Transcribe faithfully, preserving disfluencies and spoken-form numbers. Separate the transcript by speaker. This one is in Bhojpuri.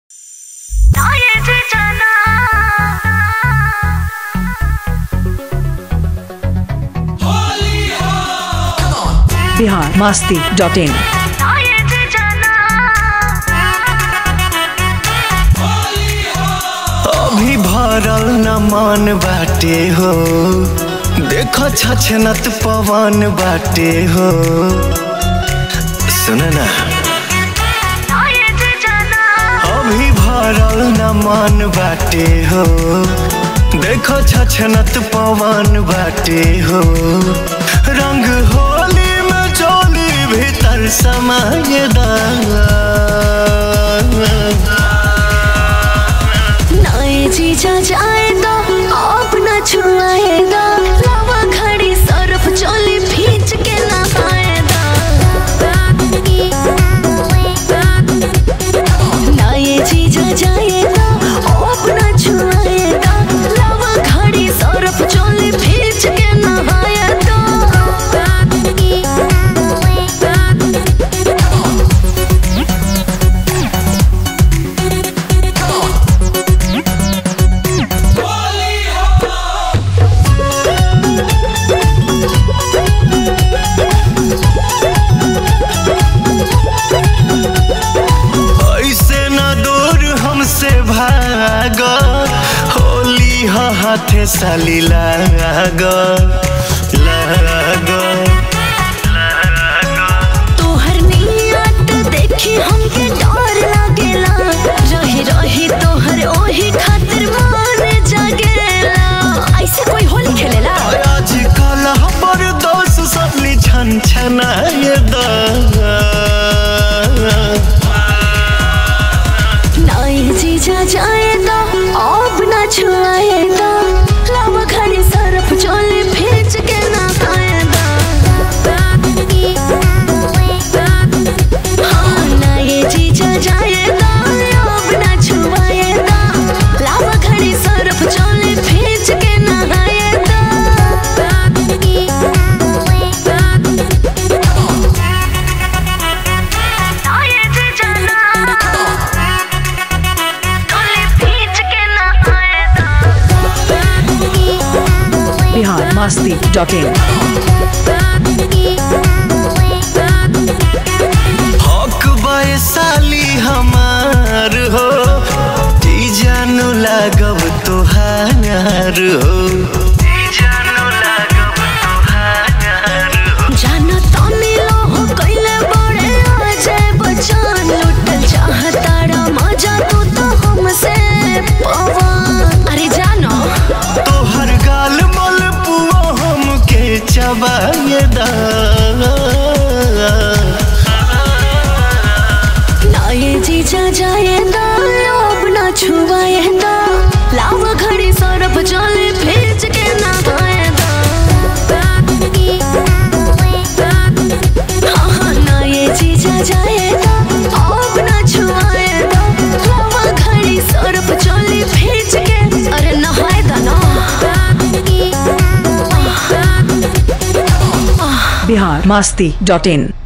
Speaker 1: बिहार मस्ती डॉट इन।
Speaker 2: अभी भरल न मन बाटे हो, देखो छछनत पवन बाटे हो। सुन ना, अभी भरल न मन बाटे हो, देखो छछनत पवन बाटे हो। रंग होली में चोली भीतर समाये दा,
Speaker 3: जीजा जाए दो अपना छुआए दो, लावा खड़ी सरफ चोली भींच के नहाए दो। ना ये जीजा जाए दो अपना छुआए दो, लावा खड़ी सरफ चोली भींच के नहाए दो।
Speaker 2: होली हाथे साली लाग लाग।
Speaker 3: तोहर नियत देखी हमके डर लागेला, रही रही तोहर ओही खातिर मन जागेला। ऐसे कोई होली खेलेला?
Speaker 2: आजकल हमर दोस्त साली छन छनाए दा,
Speaker 3: जीजा जाए दो अब ना छुआए दो, लावा खड़ी सरफ चोली भींच के नहाए दो। हाँ ना ये जीजा जाए दो अब ना छुआए दो, लावा खड़ी सरफ चोली भींच के नहाए दो।
Speaker 1: Bihar Masti dot in.
Speaker 2: हक बाय साली हमार हो, ती जानू लागब तोहार हो।
Speaker 3: जानो तनी लोहो कइले बड़े अजय बच्चन, लुटल चाहताड़ा मजा तू तो हमसे पवन। अरे जानो
Speaker 2: तोहर गाल मल पुआ हमके चबाए दा,
Speaker 3: ना ये जीजा जाए दा अब ना छुआए दा, लावा घड़ी सरफ चोली भींच के नहाए दा। हाँ ना ये जीजा जाए दा अब ना छुआए दा, लावा घड़ी सरफ चोली भींच के अरे नहाए दा ना।
Speaker 1: बिहार मस्ती डॉट इन।